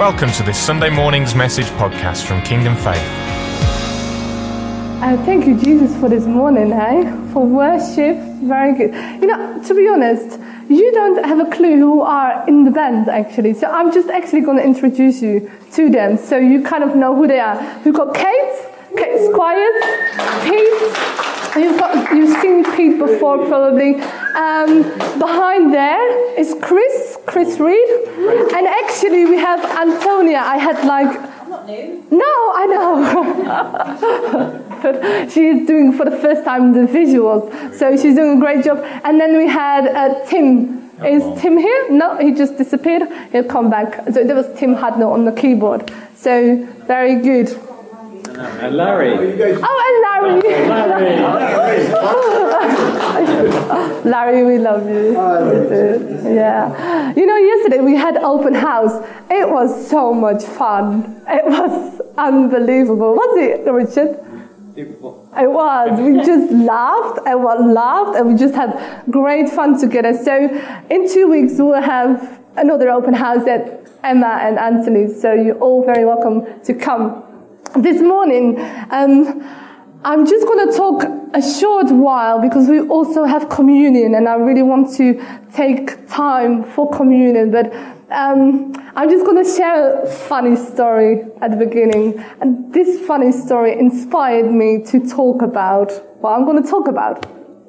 Welcome to this Sunday morning's message podcast from Kingdom Faith. Thank you, Jesus, for this morning, for worship. Very good. You know, to be honest, you don't have a clue who are in the band, actually. So I'm just actually going to introduce you to them, so you kind of know who they are. We've got Kate Squires, Pete. You've seen Pete before, probably. Behind there is Chris Reed. And actually, we have Antonia. I'm not new. No, I know. But she's doing for the first time the visuals. So she's doing a great job. And then we had Tim. Is Tim here? No, he just disappeared. He'll come back. So there was Tim Hadno on the keyboard. So very good. And Larry. Oh, and Larry. Larry, we love you. Yeah. You know, yesterday we had open house. It was so much fun. It was unbelievable. Was it, Richard? It was. We just laughed and we just had great fun together. So in 2 weeks we'll have another open house at Emma and Anthony's. So you're all very welcome to come. This morning, I'm just going to talk a short while because we also have communion and I really want to take time for communion. But I'm just going to share a funny story at the beginning. And this funny story inspired me to talk about what I'm going to talk about.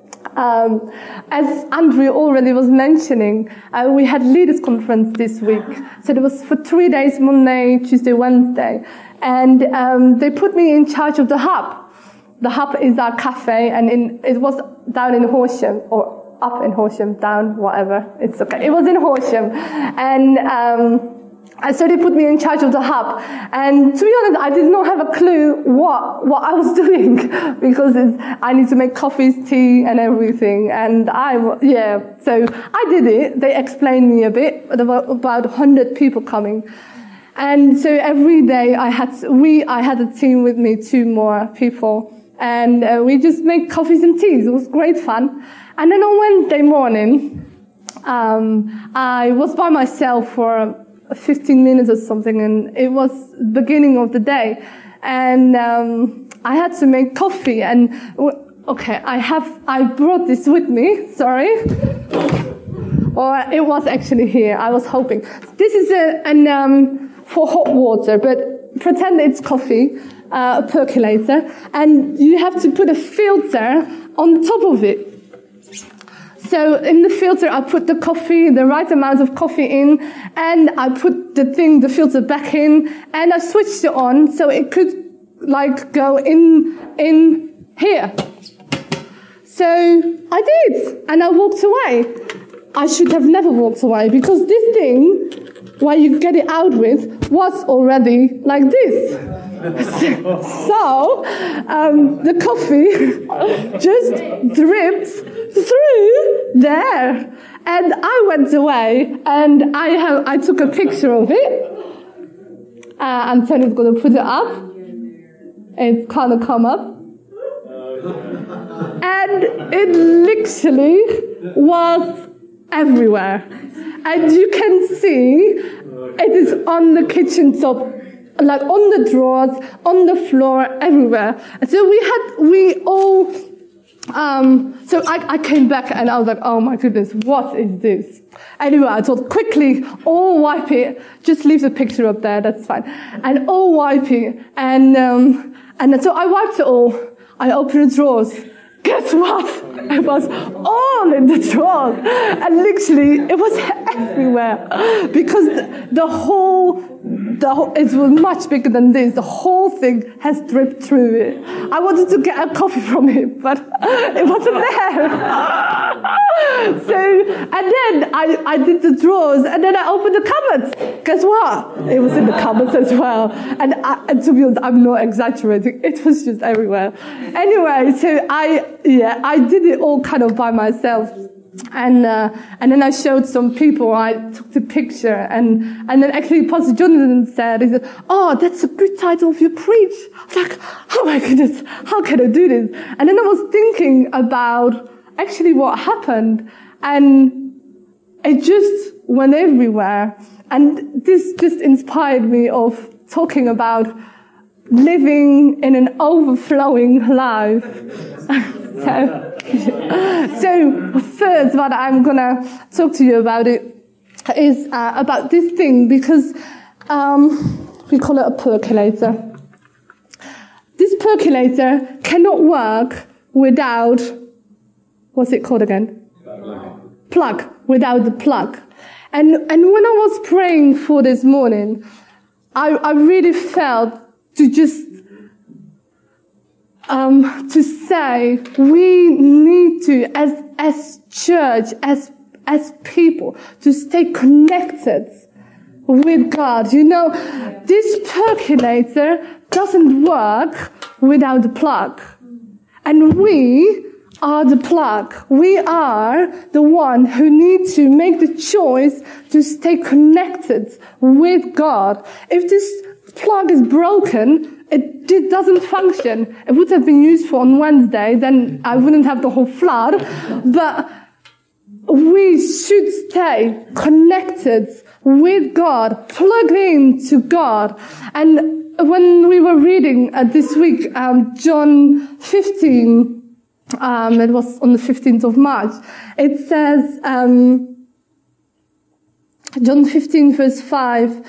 As Andrew already was mentioning, we had leaders conference this week. So it was for 3 days, Monday, Tuesday, Wednesday. And they put me in charge of the hub. The hub is our cafe, and it was down in Horsham, or up in Horsham, down, whatever. It's okay. It was in Horsham. And so they put me in charge of the hub. And to be honest, I did not have a clue what I was doing because I need to make coffees, tea, and everything. And so I did it. They explained me a bit. There were about 100 people coming. And so every day I had a team with me, 2 more people, and we just make coffees and teas. It was great fun. And then on Wednesday morning, I was by myself for 15 minutes or something, and it was the beginning of the day, and I had to make coffee. And I brought this with me. Sorry. Or it was actually here. I was hoping. This is for hot water, but pretend it's coffee, a percolator, and you have to put a filter on top of it. So in the filter, I put the right amount of coffee in, and I put the filter back in, and I switched it on so it could go in here. So I did, and I walked away. I should have never walked away because this thing, what you get it out with, was already like this. So the coffee just dripped through there, and I went away and I took a picture of it. Anthony's going to put it up. It's kind of come up, and it literally was everywhere. And you can see it is on the kitchen top, on the drawers, on the floor, everywhere. So so I came back and I was like, oh my goodness, what is this? Anyway, I thought quickly, all wipe it, just leave the picture up there, that's fine. And all wipe it. And so I wiped it all. I opened the drawers. Guess what? It was all in the drawers. And literally, it was everywhere. Because the whole, it was much bigger than this. The whole thing has dripped through it. I wanted to get a coffee from it, but it wasn't there. And then I did the drawers, and then I opened the cupboards. Guess what? It was in the cupboards as well. And to be honest, I'm not exaggerating. It was just everywhere. Anyway, so I did it all kind of by myself. And then I showed some people, I took the picture, and then actually Pastor Jonathan he said, oh, that's a good title of your preach. I was like, oh my goodness, how can I do this? And then I was thinking about actually what happened, and it just went everywhere. And this just inspired me of talking about living in an overflowing life. So first, what I'm going to talk to you about is about this thing, because we call it a percolator. This percolator cannot work without, what's it called again? Plug. Without the plug. And when I was praying for this morning, I really felt to just to say we need to, as church, as people, to stay connected with God. You know, this percolator doesn't work without the plug. And we are the plug. We are the one who need to make the choice to stay connected with God. If this plug is broken, it doesn't function. It would have been useful on Wednesday, then I wouldn't have the whole flood. But we should stay connected with God, plug in to God. And when we were reading this week, John 15, it was on the 15th of March, it says, John 15 verse 5,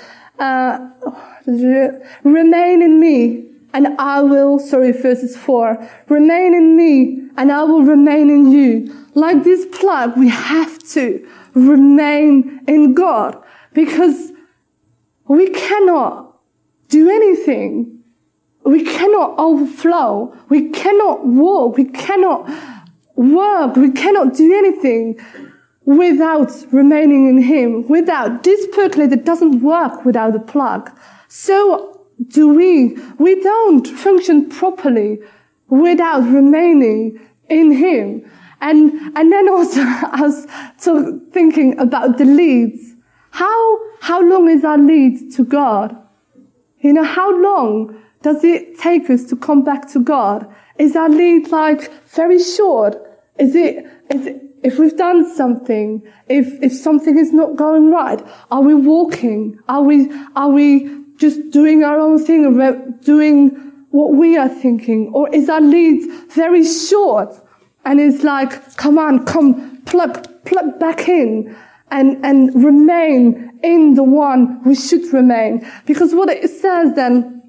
remain in me and I will, verses 4, remain in me and I will remain in you. Like this plug, we have to remain in God, because we cannot do anything. We cannot overflow. We cannot walk. We cannot work. We cannot do anything without remaining in Him. Without this percolator doesn't work without a plug. So do we. We don't function properly without remaining in Him. And then also I was thinking about the leads. How long is our lead to God? You know, how long does it take us to come back to God? Is our lead very short? Is it if we've done something, if something is not going right, are we walking? Are we just doing our own thing, or doing what we are thinking? Or is our lead very short? And it's come plug back in and remain in the one we should remain. Because what it says then,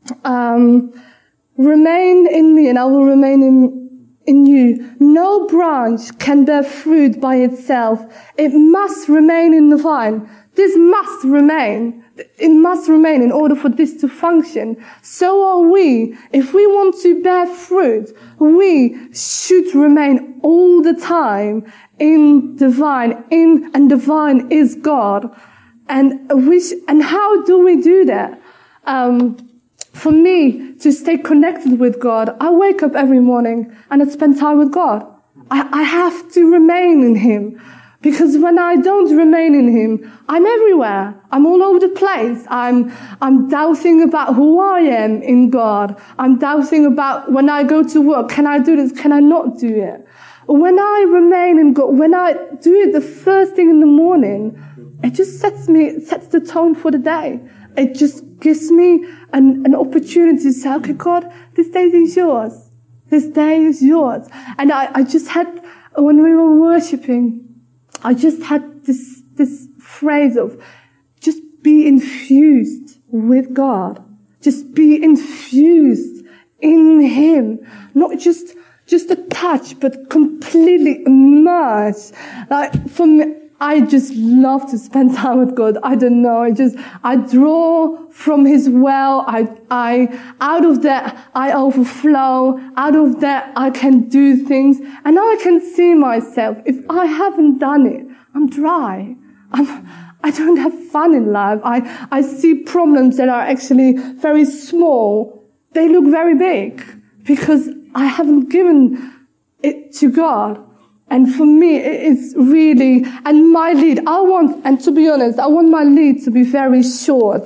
remain in me and I will remain in you. No branch can bear fruit by itself. It must remain in the vine. This must remain. It must remain in order for this to function. So are we. If we want to bear fruit, we should remain all the time in the vine. And the vine is God. And how do we do that? For me, to stay connected with God, I wake up every morning and I spend time with God. I have to remain in Him. Because when I don't remain in Him, I'm everywhere. I'm all over the place. I'm doubting about who I am in God. I'm doubting about when I go to work, can I do this? Can I not do it? When I remain in God, when I do it the first thing in the morning, it just sets the tone for the day. It just gives me an opportunity to say, okay, God, this day is yours. This day is yours. And I just had, when we were worshiping, I just had this phrase of just be infused with God. Just be infused in Him. Not just a touch, but completely immersed. For me, I just love to spend time with God. I don't know. I draw from His well. Out of that, I overflow. Out of that, I can do things. And I can see myself. If I haven't done it, I'm dry. I don't have fun in life. I see problems that are actually very small. They look very big because I haven't given it to God. And for me, it's really, and my lead, and to be honest, I want my lead to be very short.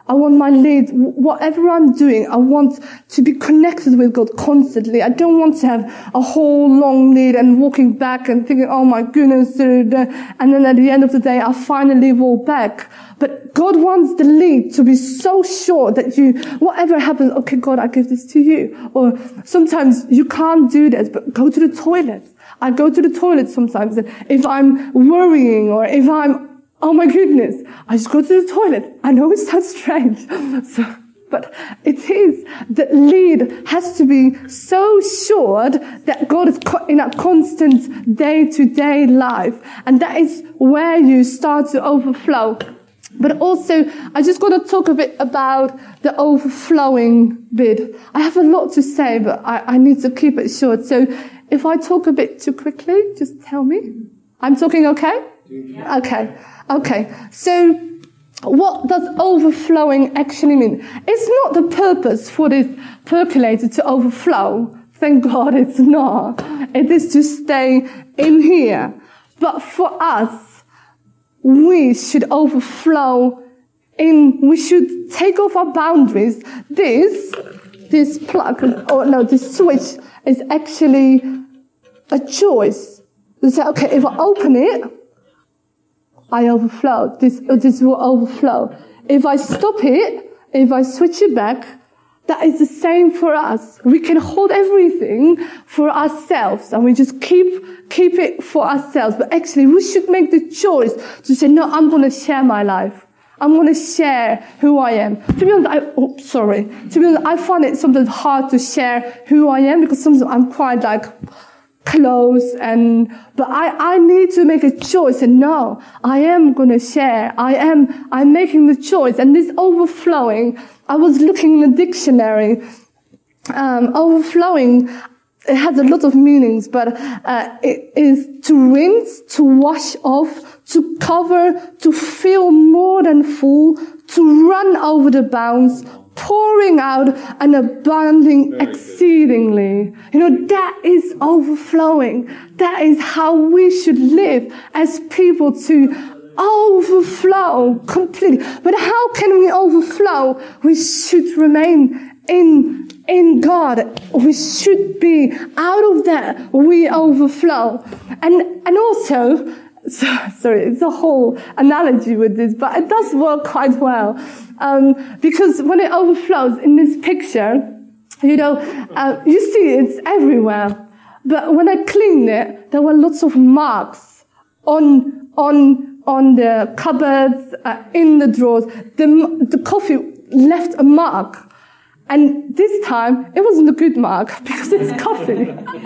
I want my lead, whatever I'm doing, I want to be connected with God constantly. I don't want to have a whole long lead and walking back and thinking, oh my goodness, and then at the end of the day, I finally walk back. But God wants the lead to be so sure that whatever happens, okay, God, I give this to you. Or sometimes you can't do this, but go to the toilet. I go to the toilet sometimes, and if I'm worrying or if oh my goodness, I just go to the toilet. I know it sounds strange, but it is. The lead has to be so sure that God is in a constant day-to-day life. And that is where you start to overflow. But also, I just want to talk a bit about the overflowing bit. I have a lot to say, but I need to keep it short. So if I talk a bit too quickly, just tell me. I'm talking okay? Yeah. Okay. So what does overflowing actually mean? It's not the purpose for this percolator to overflow. Thank God it's not. It is to stay in here. But for us, we should overflow we should take off our boundaries. This plug, this switch is actually a choice. You say, okay, if I open it, I overflow. This will overflow. If I stop it, if I switch it back, that is the same for us. We can hold everything for ourselves and we just keep it for ourselves. But actually, we should make the choice to say, no, I'm going to share my life. I'm going to share who I am. To be honest, I find it sometimes hard to share who I am because sometimes I'm quite close but I need to make a choice and no, I am going to share. I'm making the choice. And this overflowing, I was looking in the dictionary. Overflowing, it has a lot of meanings, but it is to rinse, to wash off, to cover, to fill more than full, to run over the bounds, pouring out and abounding exceedingly. That is overflowing. That is how we should live as people, to overflow completely. But how can we overflow? We should remain in God. We should be out of that. We overflow. And also, sorry, it's a whole analogy with this, but it does work quite well. Because when it overflows in this picture, you see it's everywhere. But when I cleaned it, there were lots of marks on the cupboards, in the drawers. The coffee left a mark. And this time, it wasn't a good mark because it's coffee.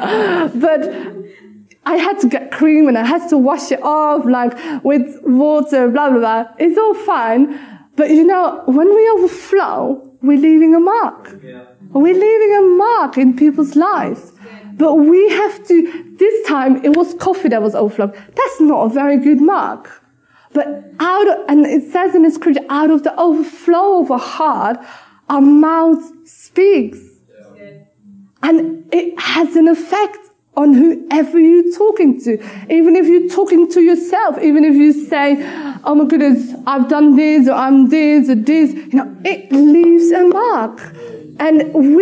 But I had to get cream and I had to wash it off with water, blah, blah, blah. It's all fine. But when we overflow, we're leaving a mark. Yeah. We're leaving a mark in people's lives. But we have to, this time it was coffee that was overflowing. That's not a very good mark. But and it says in the scripture, out of the overflow of our heart, our mouth speaks. Yeah. And it has an effect on whoever you're talking to. Even if you're talking to yourself, even if you say, oh my goodness, I've done this, or I'm this, or this, it leaves a mark. And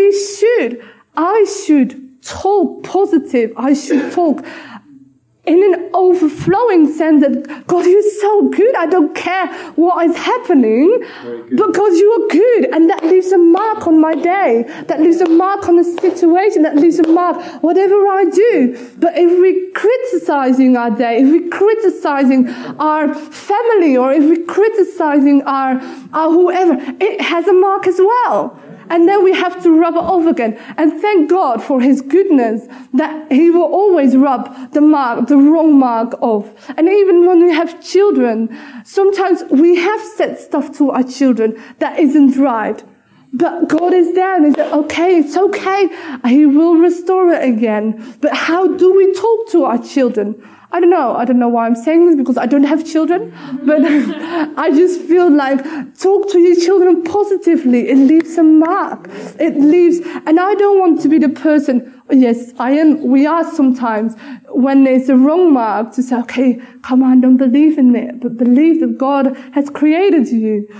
I should talk positive. I should talk in an overflowing sense that God, you're so good. I don't care what is happening, but God, you are good. And that leaves a mark on my day. That leaves a mark on the situation. That leaves a mark whatever I do. But if we're criticizing our day, if we're criticizing our family, or if we're criticizing our whoever, it has a mark as well. And then we have to rub it off again. And thank God for His goodness that He will always rub the wrong mark off. And even when we have children, sometimes we have said stuff to our children that isn't right. But God is there and He said, okay, it's okay. He will restore it again. But how do we talk to our children? I don't know why I'm saying this, because I don't have children, but I just feel like talk to your children positively. It leaves a mark. And I don't want to be the person, yes, we are sometimes, when there's a wrong mark, to say, okay, come on, don't believe in it, but believe that God has created you.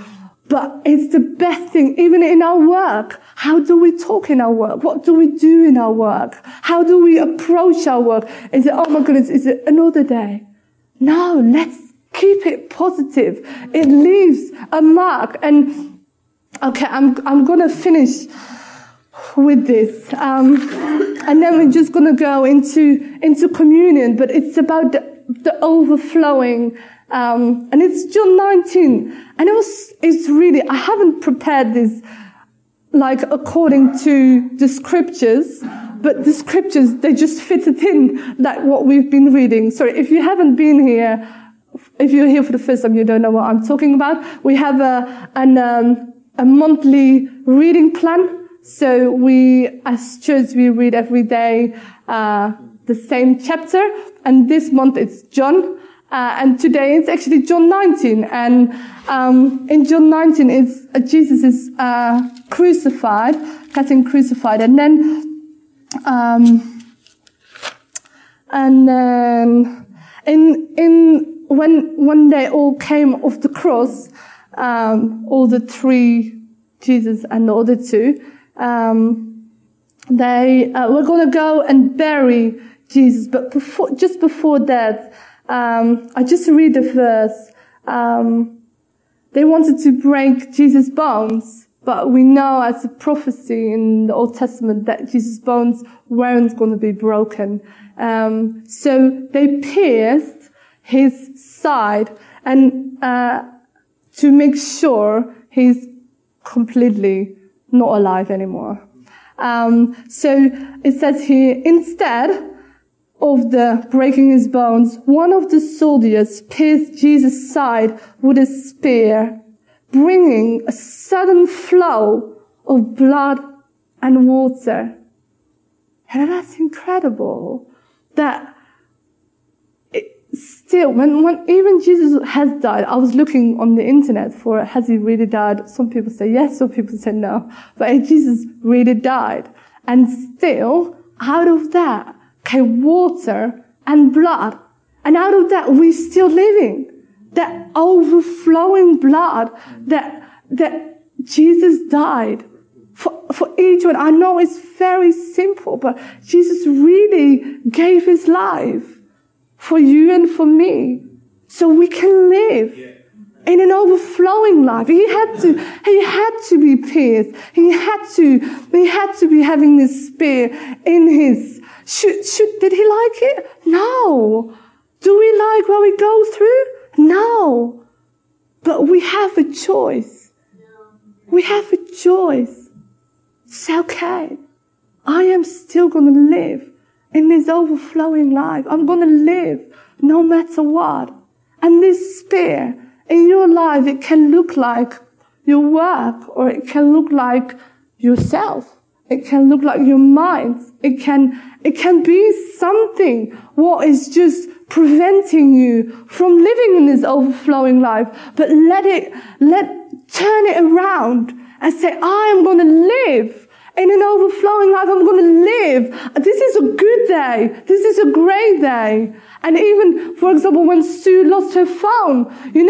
But it's the best thing, even in our work. How do we talk in our work? What do we do in our work? How do we approach our work? Is it, oh my goodness, is it another day? No, let's keep it positive. It leaves a mark. And, okay, I'm gonna finish with this. And then we're just gonna go into communion, but it's about the overflowing. And it's John 19. And it's really, I haven't prepared this like according to the scriptures, but the scriptures, they just fit it in, like what we've been reading. Sorry, if you haven't been here, if you're here for the first time, you don't know what I'm talking about. We have a monthly reading plan. So we, as church, we read every day, the same chapter. And this month it's John. And today it's actually John 19. And in John 19, it's Jesus is crucified, getting crucified, and then when they all came off the cross, all the three, Jesus and the other two, they were going to go and bury Jesus. But just before that, I just read the verse. They wanted to break Jesus' bones, but we know as a prophecy in the Old Testament that Jesus' bones weren't going to be broken. So they pierced his side and to make sure he's completely not alive anymore. So it says here, instead of the breaking his bones, one of the soldiers pierced Jesus' side with a spear, bringing a sudden flow of blood and water. And that's incredible. That still, when even Jesus has died, I was looking on the internet for, has he really died? Some people say yes, some people say no. But Jesus really died. And still, out of that came water and blood. And out of that, we're still living. That overflowing blood that Jesus died for each one. I know it's very simple, but Jesus really gave his life for you and for me, so we can live in an overflowing life. He had to be pierced. He had to be having this spear in his. Did he like it? No. Do we like what we go through? No. But we have a choice. We have a choice. It's okay. I am still going to live in this overflowing life. I'm going to live no matter what. And this spear in your life, it can look like your work, or it can look like yourself. It can look like your mind. It can be something what is just preventing you from living in this overflowing life. But turn it around and say, I am going to live in an overflowing life. I'm going to live. This is a good day. This is a great day. And even, for example, when Sue lost her phone,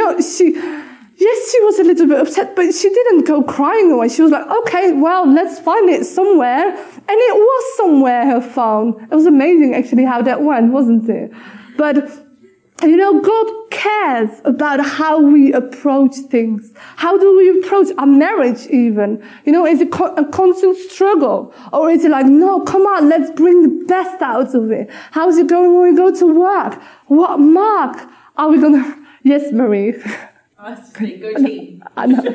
she was a little bit upset, but she didn't go crying away. She was like, okay, well, let's find it somewhere. And it was somewhere, her phone. It was amazing, actually, how that went, wasn't it? But, God cares about how we approach things. How do we approach our marriage even? Is it a constant struggle? Or is it like, no, come on, let's bring the best out of it? How's it going when we go to work? What mark are we going to... Yes, Marie. I was just saying, go team. I know.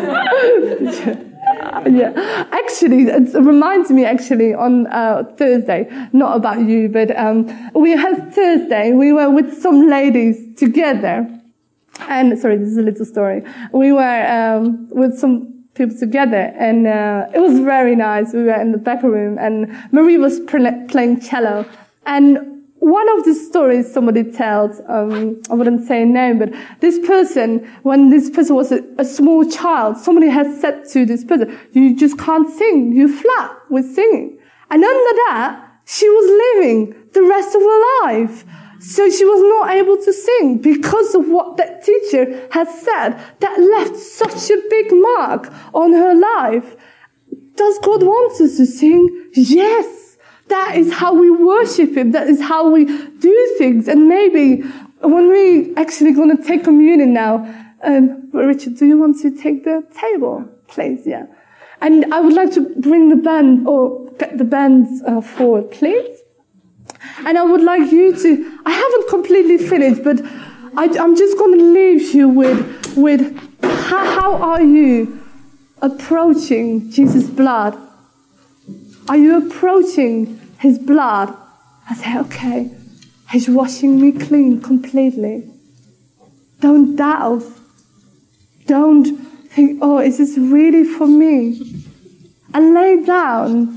Yeah. Actually, it reminds me on Thursday, not about you, but we had Thursday, we were with some ladies together. And, sorry, this is a little story. We were with some people together, and it was very nice. We were in the back room, and Marie was playing cello. And one of the stories somebody tells, I wouldn't say a name, but this person, when this person was a small child, somebody has said to this person, you just can't sing, you're flat with singing. And under that, she was living the rest of her life. So she was not able to sing because of what that teacher had said that left such a big mark on her life. Does God want us to sing? Yes. That is how we worship Him. That is how we do things. And maybe when we actually going to take communion now, Richard, do you want to take the table, please? Yeah. And I would like to bring the band, or get the bands forward, please. And I would like you to, I haven't completely finished, but I'm just going to leave you with how are you approaching Jesus' blood? Are you approaching His blood? I say, okay, He's washing me clean completely. Don't doubt. Don't think, oh, is this really for me? And lay down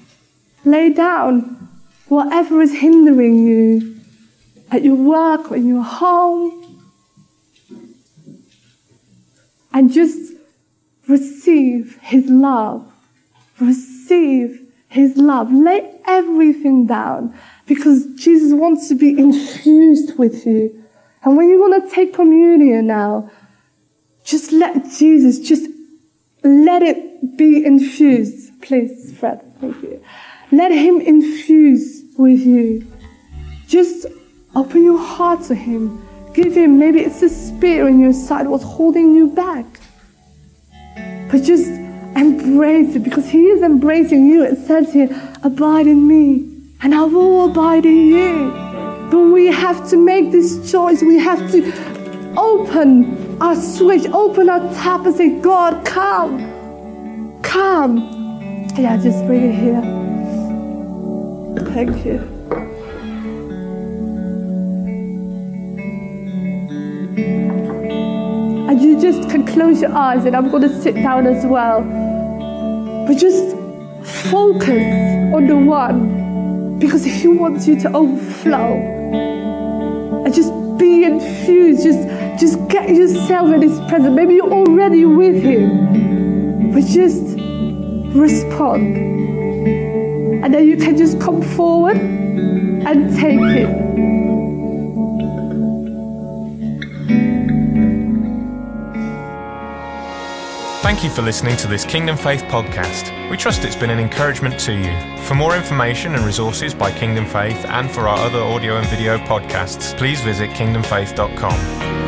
whatever is hindering you at your work or in your home. And just receive His love. Receive His love. Lay everything down because Jesus wants to be infused with you. And when you want to take communion now, just let Jesus, just let it be infused. Please, Fred, thank you. Let Him infuse with you. Just open your heart to Him. Give Him, maybe it's the spear in your side what's holding you back. But just embrace it because He is embracing you. It says here, abide in me and I will abide in you. But we have to make this choice. We have to open our switch, open our tap and say, God, come. Come. Yeah, just bring it here. Thank you. And you just can close your eyes and I'm going to sit down as well. But just focus on the one because He wants you to overflow. And just be infused. Just get yourself in His presence. Maybe you're already with Him. But just respond. And then you can just come forward and take it. Thank you for listening to this Kingdom Faith podcast. We trust it's been an encouragement to you. For more information and resources by Kingdom Faith and for our other audio and video podcasts, please visit kingdomfaith.com.